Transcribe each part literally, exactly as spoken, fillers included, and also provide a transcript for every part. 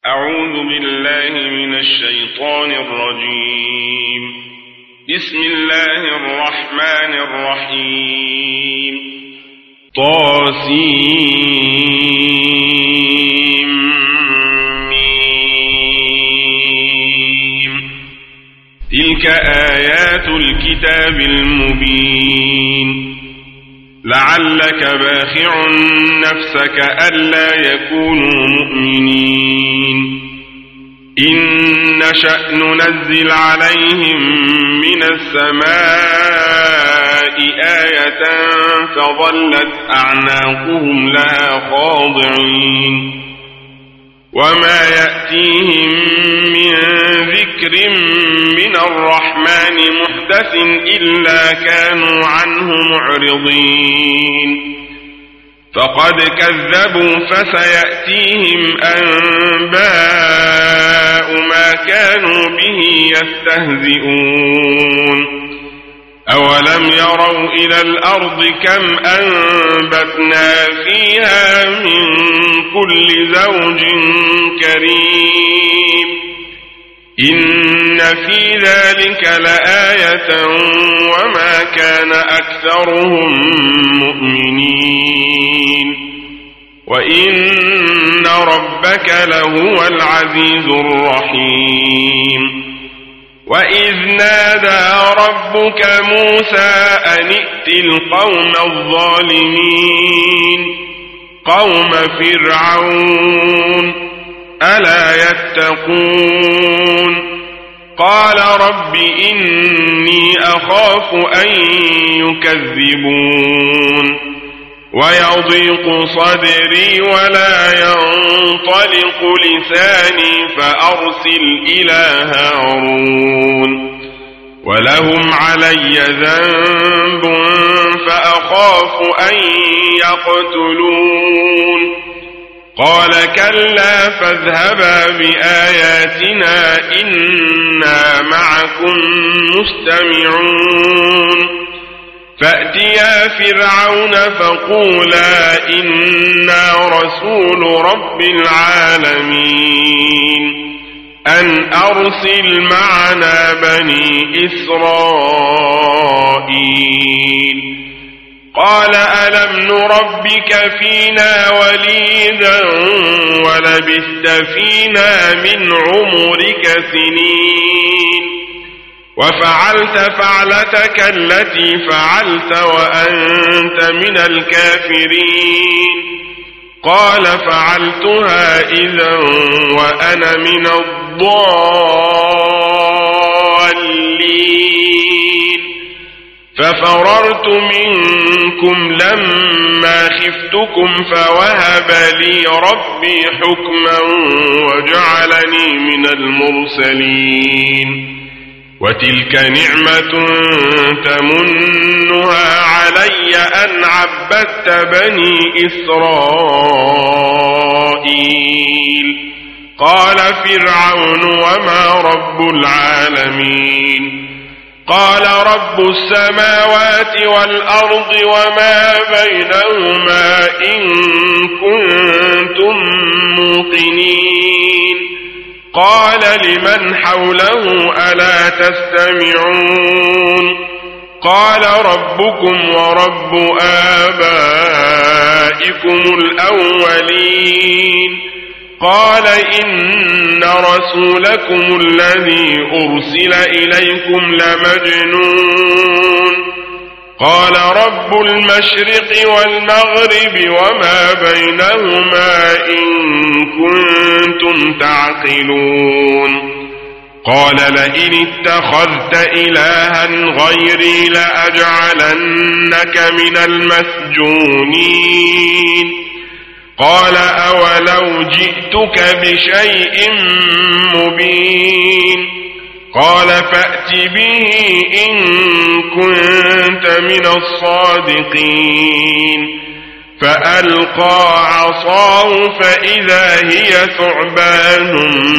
أعوذ بالله من الشيطان الرجيم. بسم الله الرحمن الرحيم. طاسيم ميم. تلك آيات الكتاب المبين. لعلك باخع نفسك ألا يكونوا مؤمنين إن نشأ ننزل عليهم من السماء آية فظلت أعناقهم لها خاضعين وما يأتيهم من ذكر من الرحمن محدث إلا كانوا عنه معرضين فقد كذبوا فسيأتيهم أنباء ما كانوا به يستهزئون أولم يروا إلى الأرض كم أنبتنا فيها من كل زوج كريم إن في ذلك لآية وما كان أكثرهم مؤمنين وإن ربك لهو العزيز الرحيم. وإذ نادى ربك موسى أن ائت القوم الظالمين قوم فرعون ألا يتقون قال رب إني أخاف أن يكذبون ويضيق صدري ولا ينطلق لساني فأرسل إلى هارون ولهم علي ذنب فأخاف أن يقتلون قال كلا فاذهبا بآياتنا إنا معكم مستمعون فأتيا فرعون فقولا إنا رسول رب العالمين أن أرسل معنا بني إسرائيل قال ألم نربك فينا وليدا ولبثت فينا من عمرك سنين وفعلت فعلتك التي فعلت وأنت من الكافرين قال فعلتها إذا وأنا من الضالين ففررت منكم لما خفتكم فوهب لي ربي حكما وجعلني من المرسلين وتلك نعمة تمنها علي أن عبدت بني إسرائيل قال فرعون وما رب العالمين قال رب السماوات والأرض وما بينهما إن كنتم موقنين قال لمن حوله ألا تستمعون قال ربكم ورب آبائكم الأولين قال إن رسولكم الذي أرسل إليكم لمجنون قال رب المشرق والمغرب وما بينهما إن كنتم تعقلون قال لئن اتخذت إلها غيري لأجعلنك من المسجونين قال أولو جئتك بشيء مبين قال فأت به إن كنت من الصادقين فألقى عصاه فإذا هي ثعبان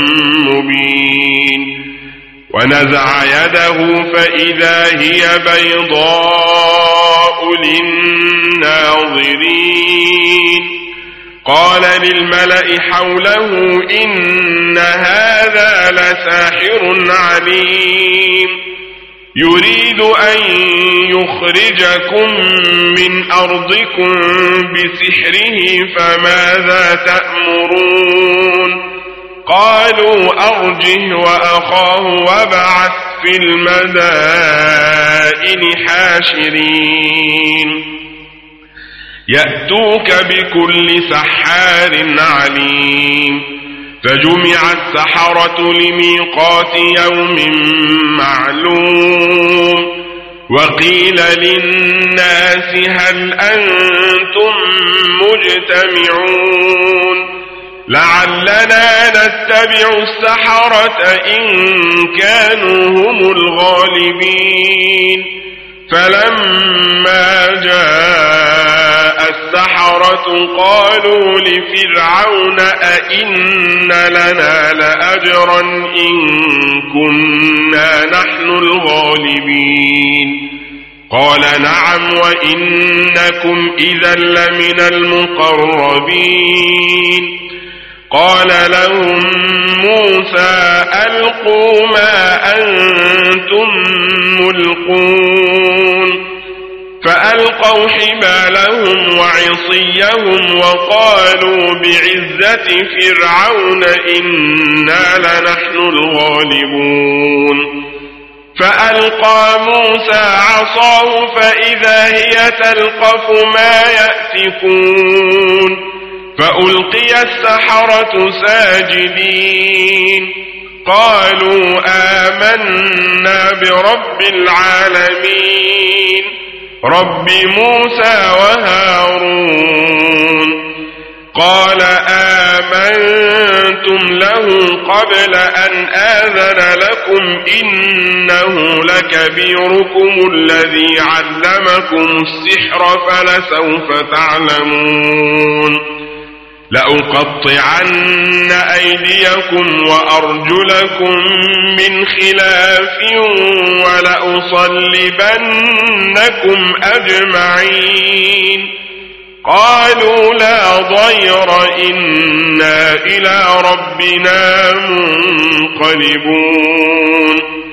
مبين ونزع يده فإذا هي بيضاء للناظرين قال للملأ حوله إن هذا لساحر عليم يريد أن يخرجكم من أرضكم بسحره فماذا تأمرون قالوا أرجه وأخاه وابعث في المدائن حاشرين يأتوك بكل سحار عليم فجمع السحرة لميقات يوم معلوم وقيل للناس هل أنتم مجتمعون لعلنا نتبع السحرة إن كانوا هم الغالبين فلما جاء السحرة قالوا لفرعون أئن لنا لأجرا إن كنا نحن الغالبين قال نعم وإنكم إذا لمن المقربين قال لهم موسى ألقوا ما أنتم ملقون فألقوا حبالهم وعصيهم وقالوا بعزة فرعون إنا لنحن الغالبون فألقى موسى عصاه فإذا هي تلقف ما يأفكون فألقي السحرة ساجدين قالوا آمنا برب العالمين رب موسى وهارون قال آمنتم له قبل أن آذن لكم إنه لكبيركم الذي علمكم السحر فلسوف تعلمون لأقطعن أيديكم وأرجلكم من خلاف ولأصلبنكم أجمعين قالوا لا ضير إنا إلى ربنا منقلبون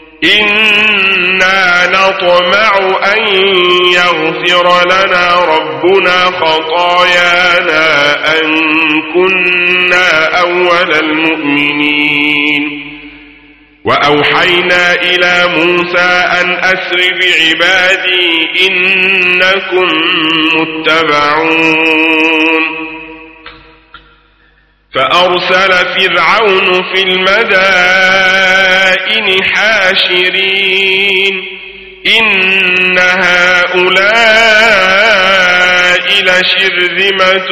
إنا نطمع أن يغفر لنا ربنا خطايانا أن كنا أول المؤمنين وأوحينا إلى موسى أن أسر بعبادي إنكم متبعون فأرسل فرعون في المدائن حاشرين إن هؤلاء لشرذمة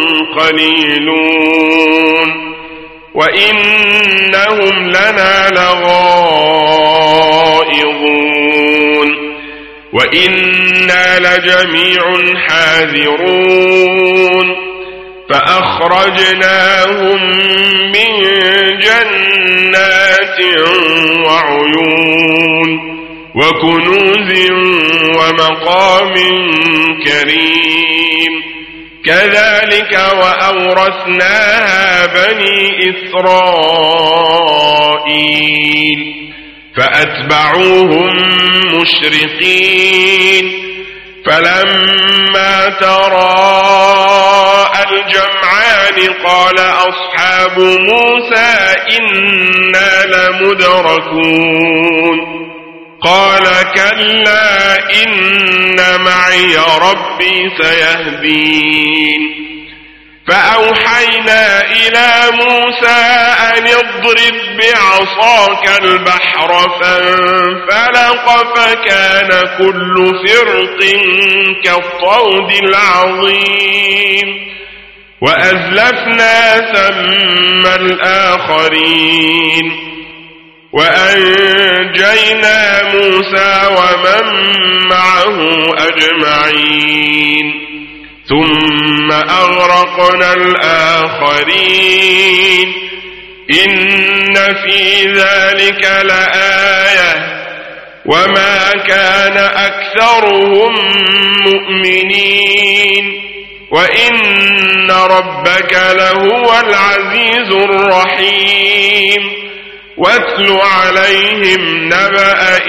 قليلون وإنهم لنا لغائظون وإنا لجميع حاذرون فأخرجناهم من جنات وعيون وكنوز ومقام كريم كذلك وأورثناها بني إسرائيل فأتبعوهم مشرقين فلما تراءى الجمعان قال أصحاب موسى إنا لمدركون قال كلا إن معي ربي سيهدين فأوحينا إلى موسى أن اضرب بعصاك البحر فانفلق فكان كل فرق كالطود العظيم وأزلفنا ثم الآخرين وأنجينا موسى ومن معه أجمعين ثم أغرقنا الآخرين إن في ذلك لآية وما كان أكثرهم مؤمنين وإن ربك لهو العزيز الرحيم واتل عليهم نبأ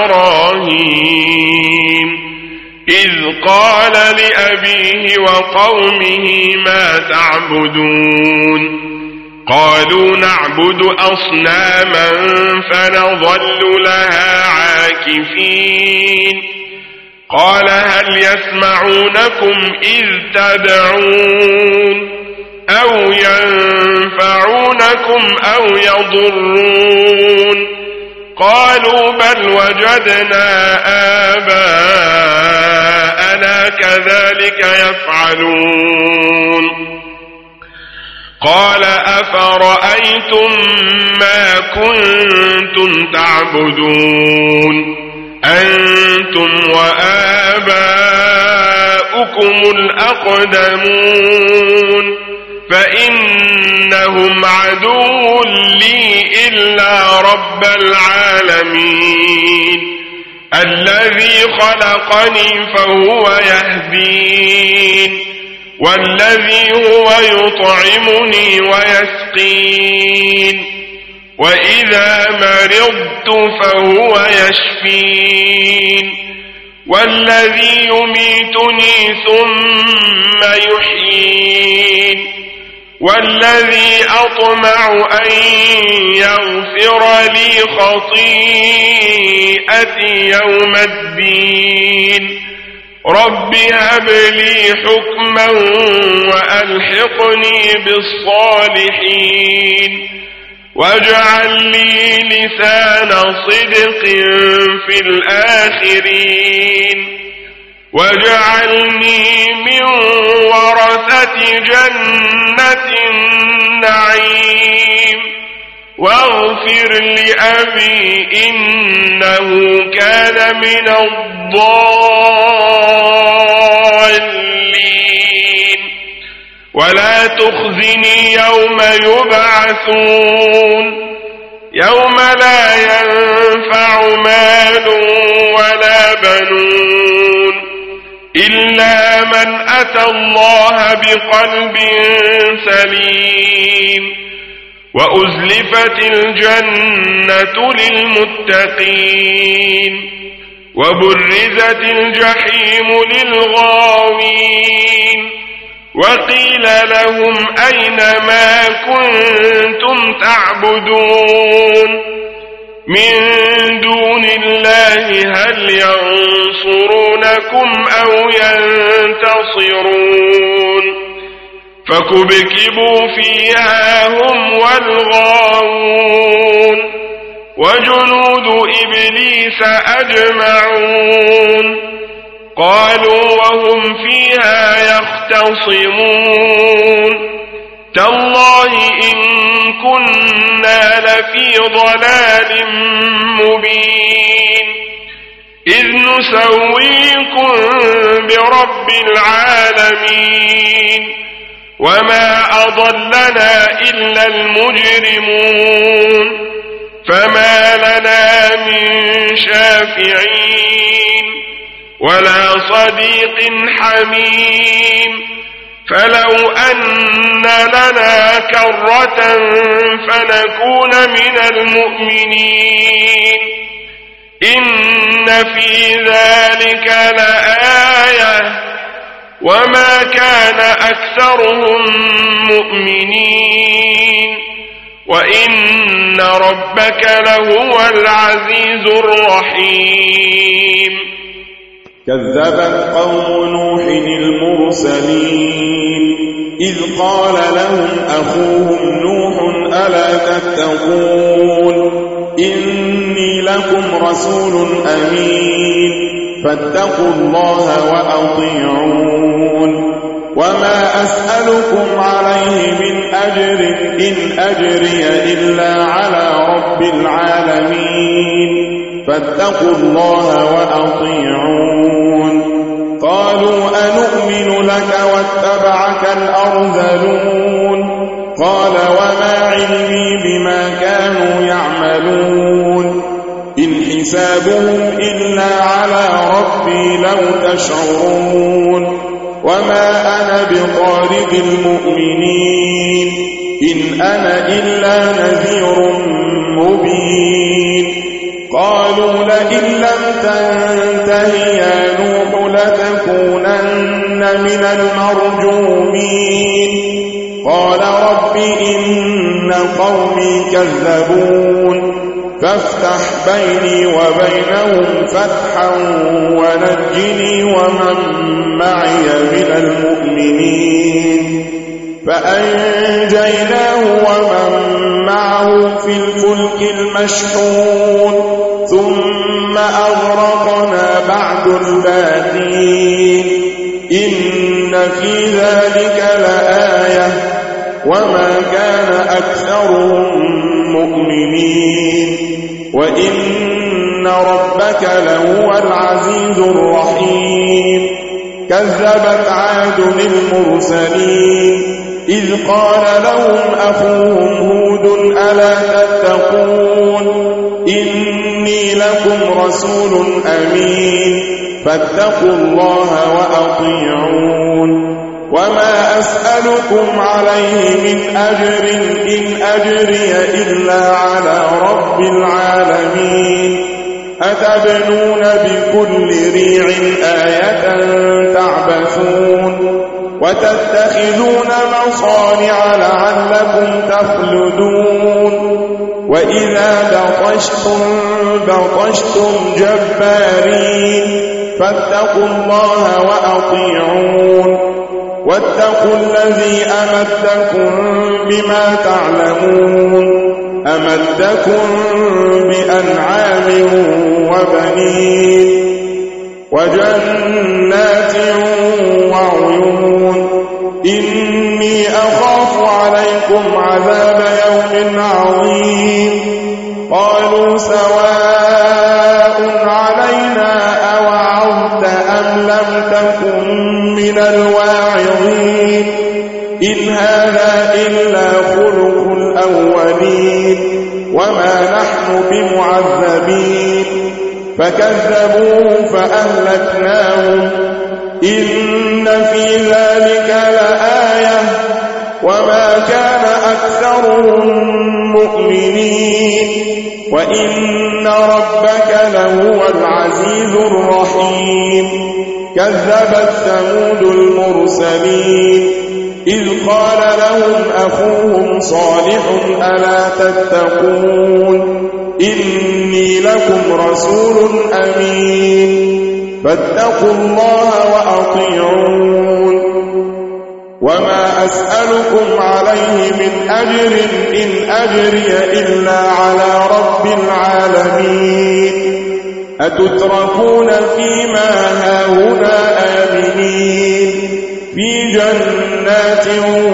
إبراهيم إذ قال لأبيه وقومه ما تعبدون قالوا نعبد أصناما فنظل لها عاكفين قال هل يسمعونكم إذ تدعون أو ينفعونكم أو يضرون قالوا بل وجدنا آباءنا كذلك يفعلون قال أفرأيتم ما كنتم تعبدون أنتم وآباؤكم الأقدمون فإنهم عدو لي إلا رب العالمين الذي خلقني فهو يهدين والذي هو يطعمني ويسقين وإذا مرضت فهو يشفين والذي يميتني ثم يحيين والذي أطمع أن يغفر لي خطيئتي يوم الدين رب هب لي حكما وألحقني بالصالحين واجعل لي لسان صدق في الآخرين واجعلني من ورثة جنة النعيم واغفر لأبي إنه كان من الضالين ولا تخزني يوم يبعثون يوم لا ينفع مال ولا بنون إلا من أتى الله بقلب سليم وأزلفت الجنة للمتقين وبرزت الجحيم للغاوين وقيل لهم أين ما كنتم تعبدون من دون الله هل ينصرونكم أو ينتصرون فكبكبوا فيها هم والغاوون وجنود إبليس أجمعون قالوا وهم فيها يختصمون تالله إن كنا لفي ضلال مبين إذ نسويكم برب العالمين وما أضلنا إلا المجرمون فما لنا من شافعين ولا صديق حميم فلو أن لنا كرة فنكون من المؤمنين إن في ذلك لآية وما كان أكثرهم مؤمنين وإن ربك لهو العزيز الرحيم كذبت قوم نوح المرسلين إذ قال لهم أخوهم نوح ألا تتقون إني لكم رسول أمين فاتقوا الله وأطيعون وما أسألكم عليه من أجر إن أجري إلا على رب العالمين فاتقوا الله وأطيعون قالوا أنؤمن لك واتبعك الأرذلون قال وما علمي بما كانوا يعملون إن حسابهم إلا على ربي لو تشعرون وما أنا بطارد المؤمنين إن أنا إلا نذير مبين قالوا لئن لم تنته يا نوح لتكونن من المرجومين قال رب إن قومي كذبون فافتح بيني وبينهم فتحا ونجني ومن معي من المؤمنين فأنجيناه ومن معه في الفلك المشحون ثم أغرقنا بعد الباقين إن في ذلك لآية وما كان أكثرهم مؤمنين وإن ربك لهو العزيز الرحيم كذبت عاد المرسلين إذ قال لهم أخوهم هود ألا تتقون إني لكم رسول أمين فاتقوا الله وأطيعون وما أسألكم عليه من أجر إن أجري إلا على رب العالمين أتبنون بكل ريع آية تعبثون وتتخذون مصانع لعلكم تخلدون وإذا بطشتم بطشتم جبارين فاتقوا الله وأطيعون واتقوا الذي أمدكم بما تعلمون أمدكم بأنعام وبنين وجنات وعيون إني أخاف عليكم عذاب يوم عظيم قالوا سواء علينا أوعظت أم لم تكن من الواعظين إن هذا إلا خلق الأولين وما نحن بمعذبين فكذبوه فأهلكناهم إن في ذلك لآية وما كان أكثرهم مؤمنين وإن ربك لهو العزيز الرحيم كذبت ثمود المرسلين إذ قال لهم أخوهم صالح ألا تتقون إني لكم رسول أمين فاتقوا الله وأطيعون وما أسألكم عليه من أجر إن أجري إلا على رب العالمين أتتركون فيما هاهنا آمنين في جنات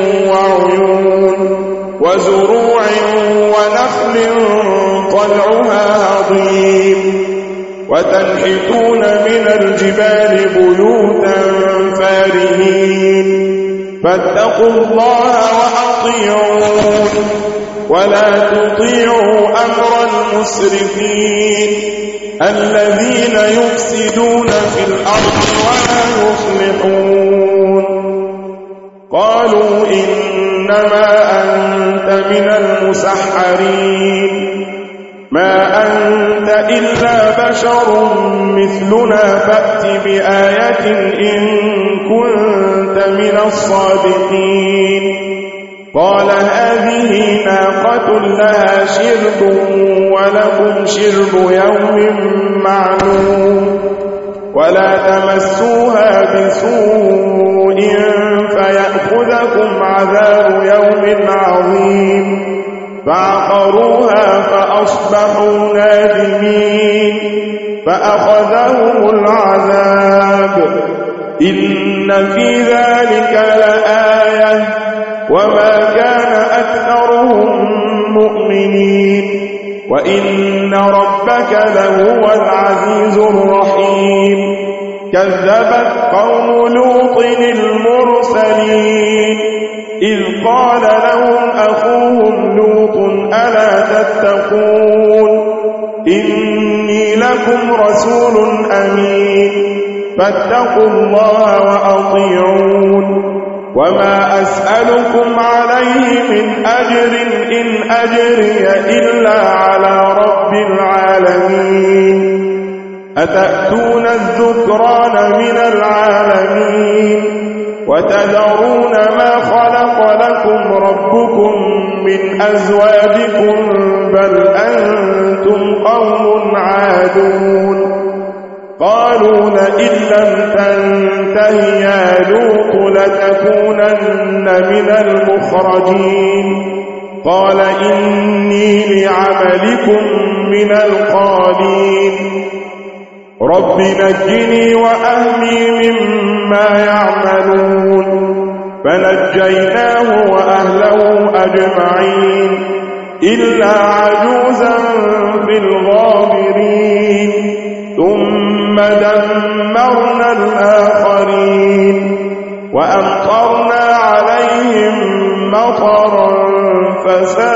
وعيون وزروع ونخل طلعها هضيم وتنحتون من الجبال بيوتا فارهين فاتقوا الله وأطيعون ولا تطيعوا أمر المسرفين الذين يفسدون في الأرض ولا يصلحون قالوا إنما أنت من المسحرين ما أنت إلا بشر مثلنا فأت بآية إن كنت من الصادقين قال هذه ناقة لها شرب ولكم شرب يوم معلوم ولا تمسوها بسوء فيأخذكم عذاب يوم عظيم فعقروها فأصبحوا نادمين فأخذهم العذاب إن في ذلك لآية وما كان أكثرهم مؤمنين وإن ربك لهو العزيز الرحيم كذبت قوم لوط المرسلين إذ قال لهم أخوهم لوط ألا تتقون إني لكم رسول أمين فاتقوا الله وأطيعون وما أسألكم عليه من أجر إن أجري إلا على رب العالمين أتأتون الذكران من العالمين وتذرون ما خلق لكم ربكم من أزواجكم بل أنتم قوم عادون قالوا لئن لم تنته يا لوط لتكونن من المخرجين قال إني لعملكم من القالين رب نجني وأهلي مما يعملون فنجيناه وأهله أجمعين إلا عجوزا في الغابرين ثم دمرنا الآخرين وأمطرنا عليهم مطرا فساء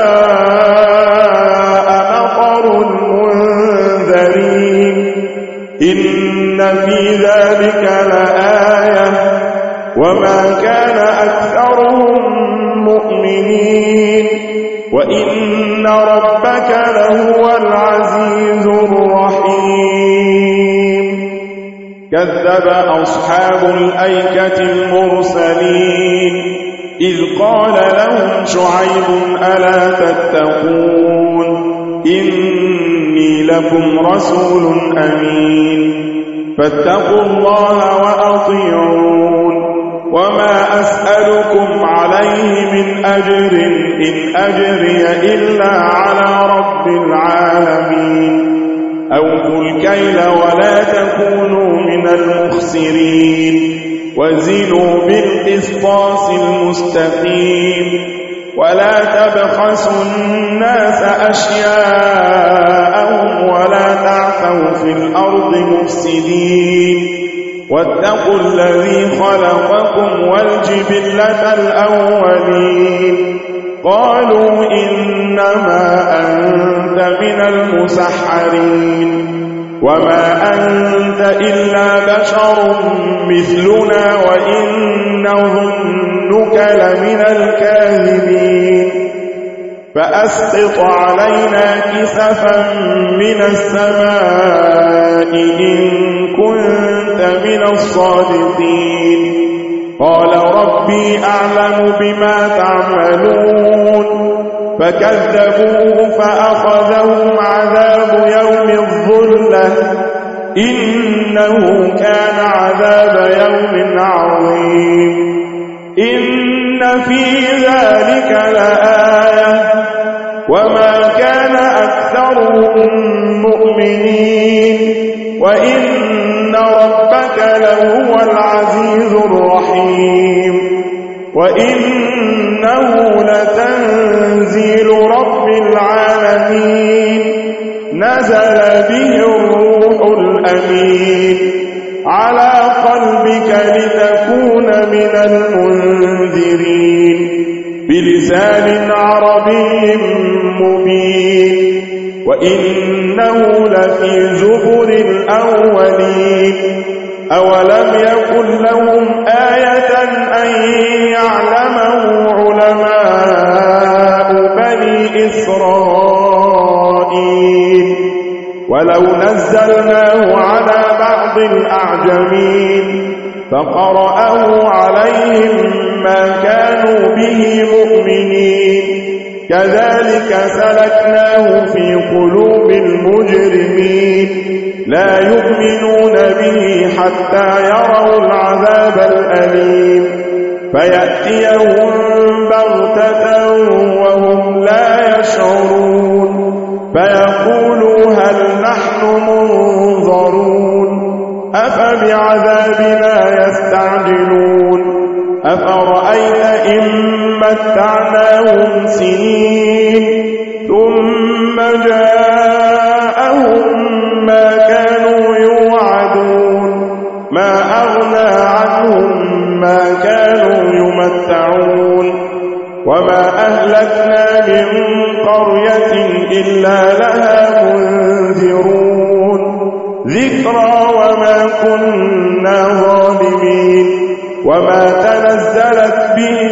مطر المنذرين إن في ذلك لآية وما كان أكثرهم مؤمنين وإن ربك لهو العزيز الرحيم كذب أصحاب الأيكة المرسلين إذ قال لهم شعيب ألا تتقون إني لكم رسول أمين فاتقوا الله وأطيعون وما أسألكم عليه من أجر إن أجري إلا على رب العالمين أوفوا الكيل ولا تكونوا من المخسرين وزنوا بالقسطاس المستقيم ولا تبخسوا الناس أشياءهم ولا تعثوا في الأرض مفسدين واتقوا الذي خلقكم والجبلة الأولين قالوا إنما أنت من المسحرين وما أنت إلا بشر مثلنا وإن نظنك لمن الكاذبين فأسقط علينا كسفا من السماء إن كنت من الصادقين قال ربي أعلم بما تعملون فكذبوه فأخذهم عذاب يوم الظلة إنه كان عذاب يوم عظيم إن في ذلك لآية وما كان أكثرهم مؤمنين وإن ربك لهو العزيز الرحيم وإنه لتنزيل رب العالمين نزل به الروح الأمين على قلبك لتكون من المنذرين بلسان عربي مبين وإنه لفي زبر الأولين أولم يكن لهم آية أن يعلمه علماء بني إسرائيل ولو نزلناه على بعض الأعجمين فقرأه عليهم ما كانوا به مؤمنين كذلك سلكناه في قلوب المجرمين لا يؤمنون به حتى يروا العذاب الأليم فيأتيهم بغتة وهم لا يشعرون فيقولوا هل نحن منظرون أفبعذابنا يستعجلون أفرأيت إن متعناهم سنين ثم جاءهم ما كانوا يوعدون ما أغنى عنهم ما كانوا يمتعون وما أهلكنا من قرية إلا لها منذرون ذكرى وما كنا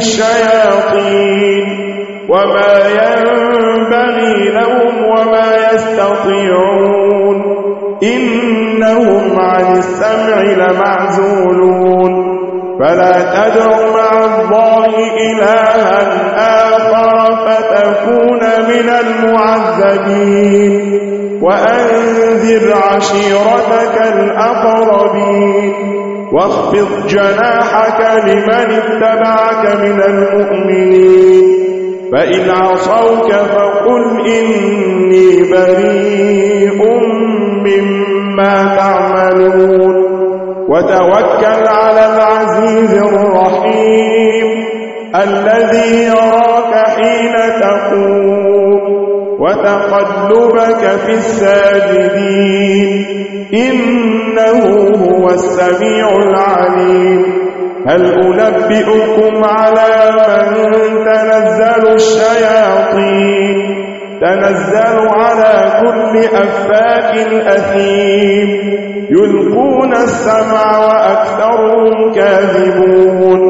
الشياطين وما ينبغي لهم وما يستطيعون إنهم عن السمع لمعزولون فلا تدع مع الله إلها آخر فتكون من المعذبين وأنذر عشيرتك الأقربين واخفض جناحك لمن اتبعك من المؤمنين فإن عصوك فقل إني بريء مما تعملون وتوكل على العزيز الرحيم الذي يراك حين تقوم وتقلبك في الساجدين إنه هو السميع العليم هل أنبئكم على من تنزل الشياطين تنزل على كل أفاك أثيم يلقون السمع وأكثرهم كاذبون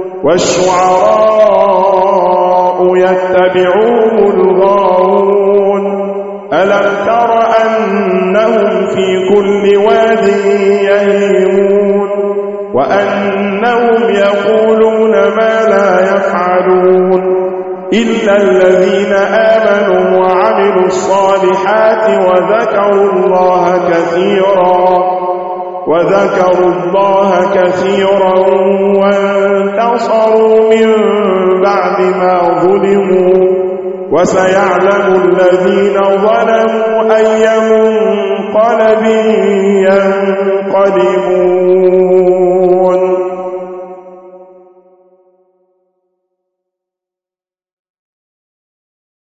والشعراء يتبعون الغاوون ألم تر أنهم في كل واد يهيمون وأنهم يقولون ما لا يفعلون إلا الذين آمنوا وعملوا الصالحات وذكروا الله كثيرا وذكروا الله كثيرا وانتصروا من بعد ما ظلموا وسيعلم الذين ظلموا أي منقلب ينقلبون